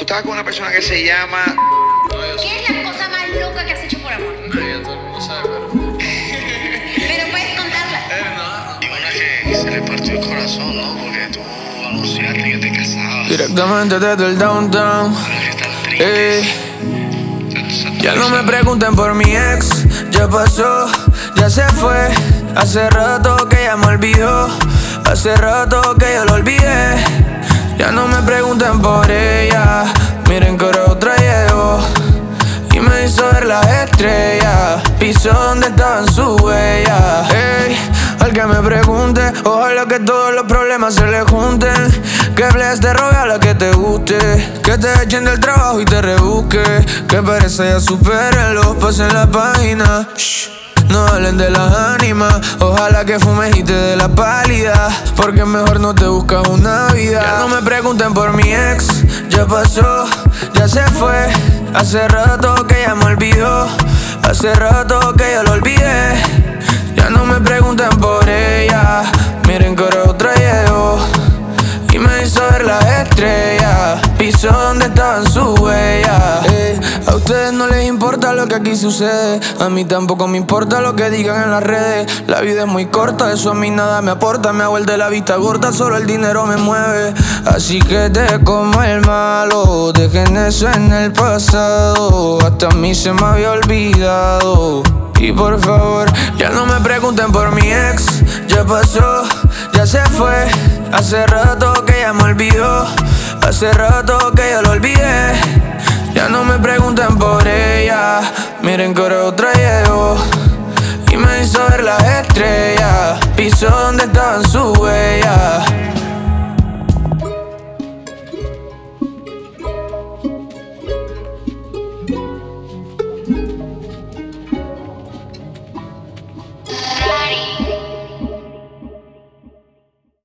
estabas con una persona que se llama... ¿Qué es la cosa más loca que has hecho por amor? No, ya todo el mundo sabe, pero... Pero puedes contarla. No. Y una que se le partió el corazón, ¿no? Porque tú anunciaste que te casabas. Directamente desde el downtown. Ahora que están tristes. Ya no me pregunten por mi ex, ya pasó, ya se fue. Hace rato que ya me olvidó, hace rato que yo lo olvidé. Ya no me pregunten por ella, miren que ahora otra llegó y me hizo ver las estrellas, piso donde estaban sus huellas. Ey, al que me pregunte, ojalá que todos los problemas se le junten. Que bless te robe a la que te guste, que te echen del trabajo y te rebusque. Que pereza ya supérenlo, pasen la página. Shh, no hablen de las ánimas, ojalá que fumes y te dé la pálida, porque mejor no te buscas una vida. Ya no me pregunten por mi ex, ya pasó, ya se fue. Hace rato que ya me olvidó, hace rato que yo lo olvidé. Ya no me pregunten por ella, miren que ahora otra llegó y me hizo ver las estrellas, piso donde estaban sus huellas. A ustedes no les importa lo que aquí sucede, a mí tampoco me importa lo que digan en las redes. La vida es muy corta, eso a mí nada me aporta. Me hago el de la vista gorda, solo el dinero me mueve. Así que te como el malo, dejen eso en el pasado. Hasta a mí se me había olvidado. Y por favor, ya no me pregunten por mi ex, ya pasó, ya se fue. Hace rato que ya me olvidó, hace rato que yo lo olvidé. Ya no me pregunten por ella, miren que ahora otra llegó y me hizo ver las estrellas, piso donde estaban sus huellas.